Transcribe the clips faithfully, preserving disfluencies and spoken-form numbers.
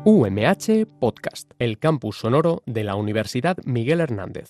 U M H Podcast, el campus sonoro de la Universidad Miguel Hernández.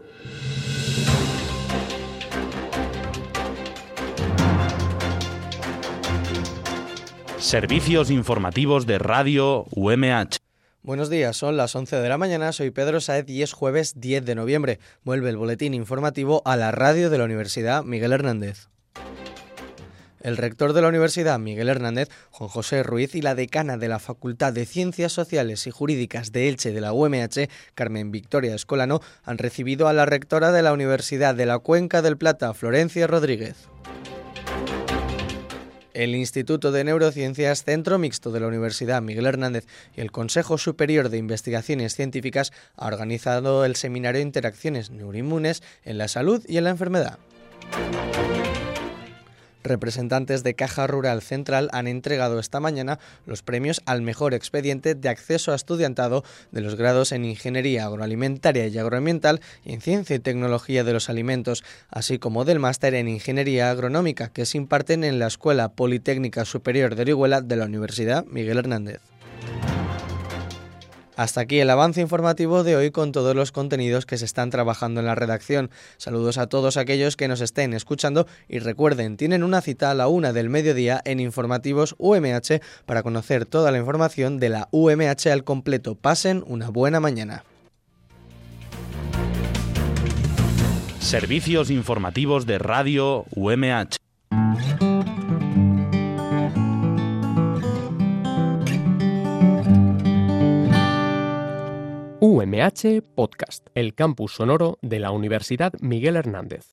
Servicios informativos de Radio U M H. Buenos días, son las once de la mañana, soy Pedro Saez y es jueves diez de noviembre. Vuelve el boletín informativo a la radio de la Universidad Miguel Hernández. El rector de la Universidad, Miguel Hernández, Juan José Ruiz, y la decana de la Facultad de Ciencias Sociales y Jurídicas de Elche de la U M H, Carmen Victoria Escolano, han recibido a la rectora de la Universidad de la Cuenca del Plata, Florencia Rodríguez. El Instituto de Neurociencias, Centro Mixto de la Universidad Miguel Hernández y el Consejo Superior de Investigaciones Científicas ha organizado el seminario Interacciones Neuroinmunes en la Salud y en la Enfermedad. Representantes de Caja Rural Central han entregado esta mañana los premios al mejor expediente de acceso a estudiantado de los grados en Ingeniería Agroalimentaria y Agroambiental y en Ciencia y Tecnología de los Alimentos, así como del máster en Ingeniería Agronómica que se imparten en la Escuela Politécnica Superior de Orihuela de la Universidad Miguel Hernández. Hasta aquí el avance informativo de hoy con todos los contenidos que se están trabajando en la redacción. Saludos a todos aquellos que nos estén escuchando y recuerden, tienen una cita a la una del mediodía en Informativos U M H para conocer toda la información de la U M H al completo. Pasen una buena mañana. Servicios informativos de Radio U M H. U M H Podcast, el campus sonoro de la Universidad Miguel Hernández.